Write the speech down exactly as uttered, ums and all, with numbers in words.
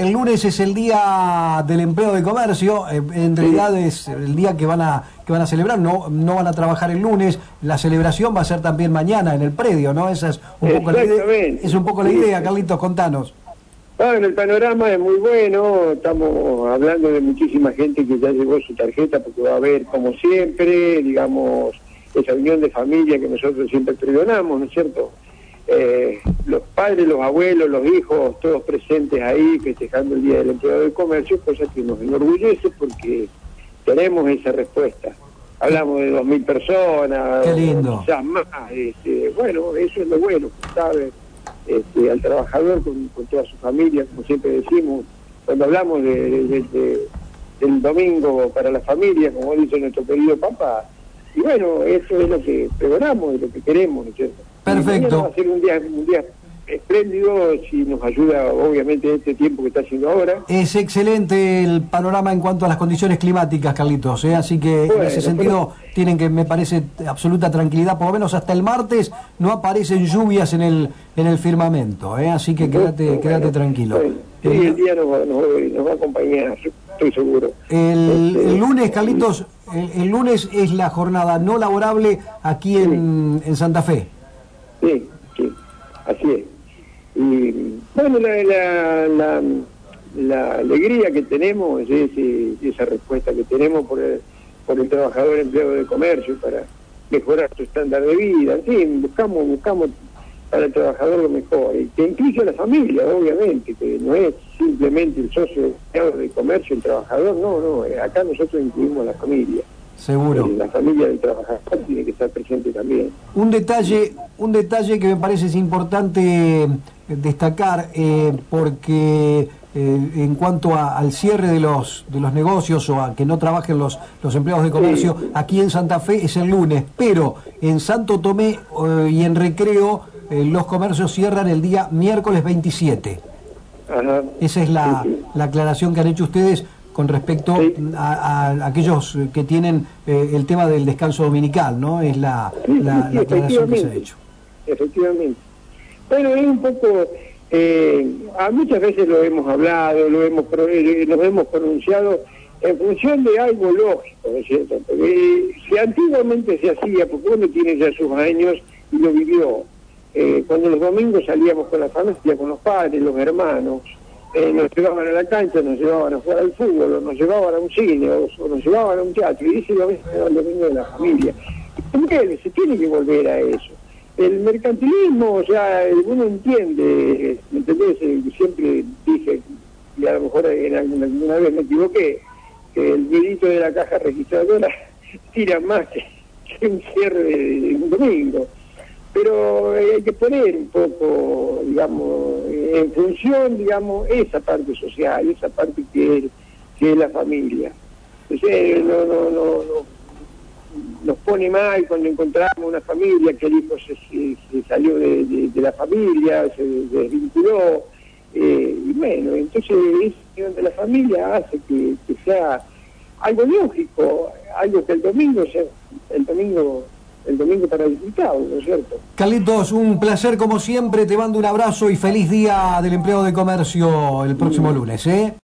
el lunes es el día del empleo de comercio, eh, en realidad es el día que van a que van a celebrar, no no van a trabajar el lunes, la celebración va a ser también mañana en el predio, ¿no? Esa es un poco la idea, es un poco la idea, Carlitos, contanos. Bueno, el panorama es muy bueno, estamos hablando de muchísima gente que ya llegó su tarjeta, porque va a haber, como siempre, digamos, esa unión de familia que nosotros siempre pregonamos, ¿no es cierto? Eh, los padres, los abuelos, los hijos, todos presentes ahí festejando el Día del Empleado de Comercio, cosa que nos enorgullece porque tenemos esa respuesta. Hablamos de dos mil personas, qué lindo, quizás más. Este, bueno, eso es lo bueno, ¿sabes? Este, al trabajador con, con toda su familia, como siempre decimos, cuando hablamos de, de, de, de, del domingo para la familia, como dice nuestro querido papá, y bueno, eso es lo que pregonamos y lo que queremos, ¿no es cierto? Perfecto. Va a ser un día, un día espléndido, si nos ayuda obviamente este tiempo que está haciendo ahora. Es excelente el panorama en cuanto a las condiciones climáticas, Carlitos, ¿eh? Así que bueno, en ese sentido pero... tienen que, me parece, absoluta tranquilidad, por lo menos hasta el martes no aparecen lluvias en el en el firmamento, ¿eh? Así que quédate, bueno, quédate tranquilo. Bueno, sí, eh, el día nos va, nos, nos va a acompañar, estoy seguro. El, este, el lunes, Carlitos, el, el lunes es la jornada no laborable aquí en, sí. en Santa Fe. Sí, sí, así es. Y bueno, la, la, la, la alegría que tenemos es ese, esa respuesta que tenemos por el, por el trabajador empleado de comercio para mejorar su estándar de vida. En fin, buscamos, buscamos para el trabajador lo mejor, y que incluye a la familia, obviamente, que no es simplemente el socio empleado de comercio, el trabajador, no, no, acá nosotros incluimos a la familia. Seguro. La familia del trabajador tiene que estar presente también. Un detalle, un detalle que me parece es importante destacar, eh, porque eh, en cuanto a, al cierre de los de los negocios o a que no trabajen los, los empleados de comercio, sí. Aquí en Santa Fe es el lunes, pero en Santo Tomé eh, y en Recreo eh, los comercios cierran el día miércoles veintisiete. Ajá. Esa es la, sí, sí. la aclaración que han hecho ustedes con respecto sí. a, a aquellos que tienen eh, el tema del descanso dominical, ¿no? Es la, sí, la, sí, la aclaración que se ha hecho. Efectivamente. Bueno, es un poco, eh, a muchas veces lo hemos hablado, lo hemos nos hemos pronunciado en función de algo lógico, ¿no es cierto? Porque si antiguamente se hacía, porque uno tiene ya sus años y lo vivió, eh, cuando los domingos salíamos con la familia, con los padres, los hermanos, Eh, nos llevaban a la cancha, nos llevaban a jugar al fútbol, o nos llevaban a un cine, o, o nos llevaban a un teatro, y ese lo era el domingo de la familia. Y se tiene que volver a eso. El mercantilismo, o sea, uno entiende, ¿me entendés? Siempre dije, y a lo mejor en alguna, alguna vez me equivoqué, que el videito de la caja registradora tira más que, que un cierre de, de un domingo. Pero hay que poner un poco, digamos, en función, digamos, esa parte social, esa parte que es, que es la familia. Entonces, no, no, no, no, nos pone mal cuando encontramos una familia que el hijo se, se, se salió de, de, de la familia, se desvinculó, eh, y bueno, entonces esa unión de la familia hace que, que sea algo lógico, algo que el domingo sea, el domingo... el domingo para disfrutar, ¿no es cierto? Carlitos, un placer como siempre, te mando un abrazo y feliz día del empleado de comercio el próximo lunes, ¿eh?